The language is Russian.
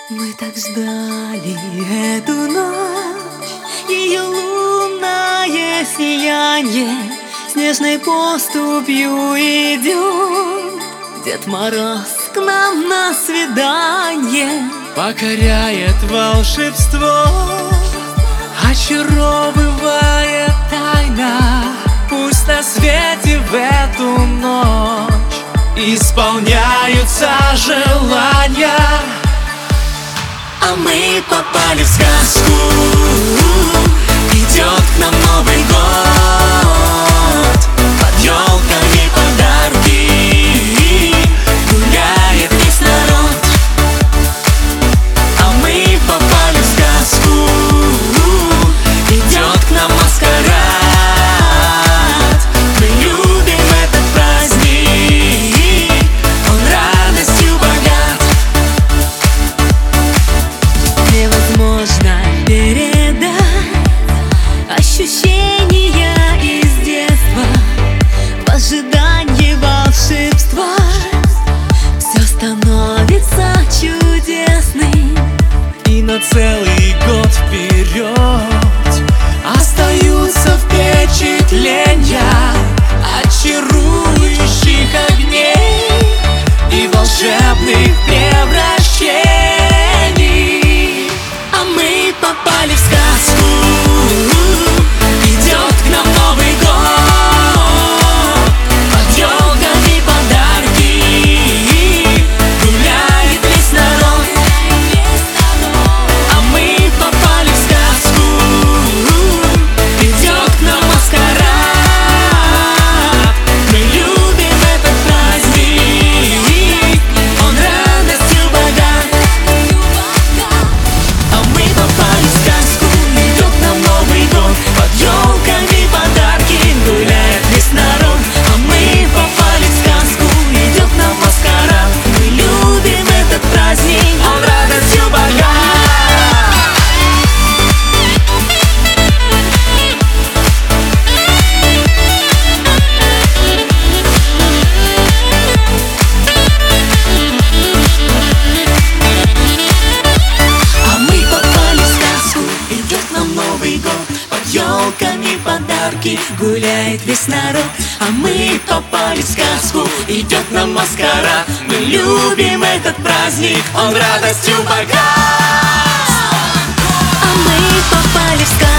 Мы так ждали эту ночь, ее лунное сияние снежной поступью идет. Дед Мороз к нам на свидание покоряет волшебство, очаровывает тайна. Пусть на свете в эту ночь исполняются желания. А мы попали в сказку, идет к нам Новый год. Под елками подарки, гуляет весь народ. А мы попали в сказку, идет к нам маскарад. Мы любим этот праздник, он радостью богат. Невозможно передать ощущения из детства в ожидании волшебства. Все становится чудесным, И на целый год вперед остаются впечатления очарующих огней и волшебных превращений. а мы попали в сказку. Идет к нам Новый год, под елками подарки, гуляет весь народ. А мы попали в сказку, идет к нам маскарад. Мы любим этот праздник, он радостью богат. А мы попали в сказку, идет к нам Новый год, под елками подарки, гуляет весь народ. А мы попали в сказку, идет к нам маскарад. Мы любим этот праздник, он радостью богат. А мы попали в сказку, идет к нам Новый год, под елками подарки, гуляет весь народ. А мы попали в сказку, идет к нам маскарад. Мы любим этот праздник, он радостью богат. А мы попали в сказку.